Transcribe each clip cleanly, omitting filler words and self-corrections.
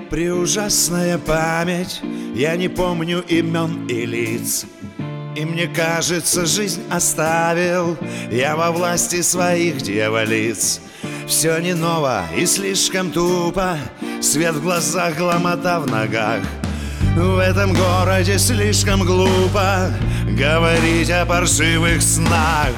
Преужасная память, я не помню имен и лиц. И мне кажется, жизнь оставил я во власти своих дьяволиц. Все не ново и слишком тупо, свет в глазах, ломота в ногах. В этом городе слишком глупо говорить о паршивых снах.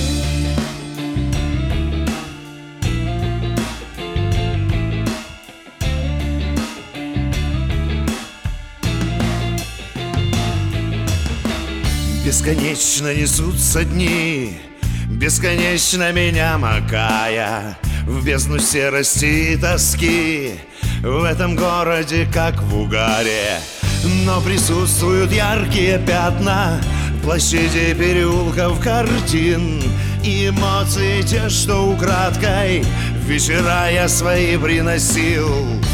Бесконечно несутся дни, бесконечно меня макая в бездну серости и тоски. В этом городе, как в угаре, но присутствуют яркие пятна площади, переулков, картин и эмоции те, что украдкой вечера я свои приносил.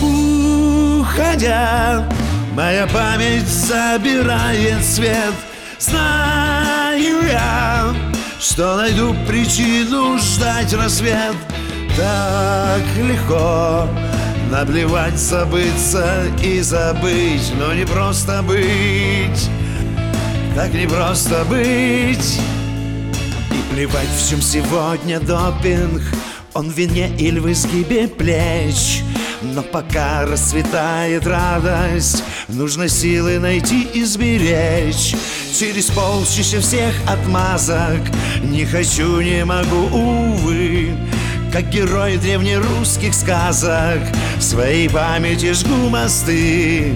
Уходя, моя память забирает свет. Знаю я, что найду причину ждать рассвет. Так легко наплевать, забыться и забыть, но не просто быть, так не просто быть. И плевать, в чем сегодня допинг, он в вине или в изгибе плеч. Но пока расцветает радость, нужно силы найти и сберечь. Через полчища всех отмазок не хочу, не могу, увы. Как герой древнерусских сказок в своей памяти жгу мосты.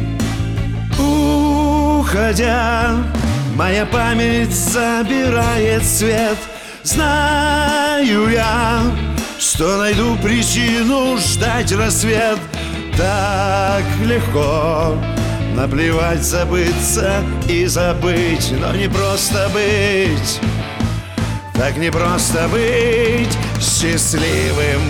Уходя, моя память забирает свет. Знаю я, что найду причину ждать рассвет. Так легко наплевать, забыться и забыть, но не просто быть, так не просто быть счастливым.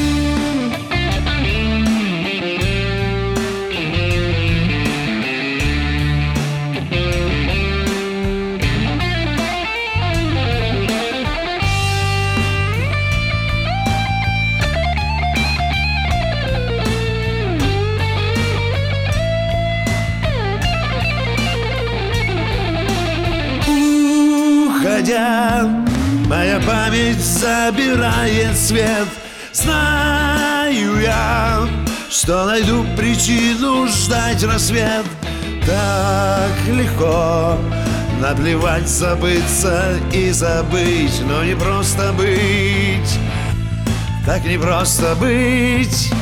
Уходя, моя память забирает свет. Знаю я, что найду причину ждать рассвет. Так легко наплевать, забыться и забыть, но не просто быть, так не просто быть.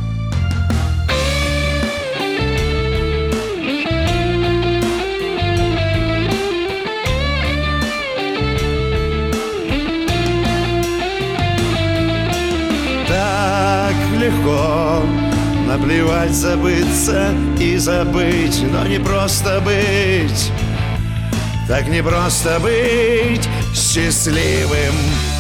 Легко наплевать, забыться и забыть, но не просто быть, так не просто быть счастливым.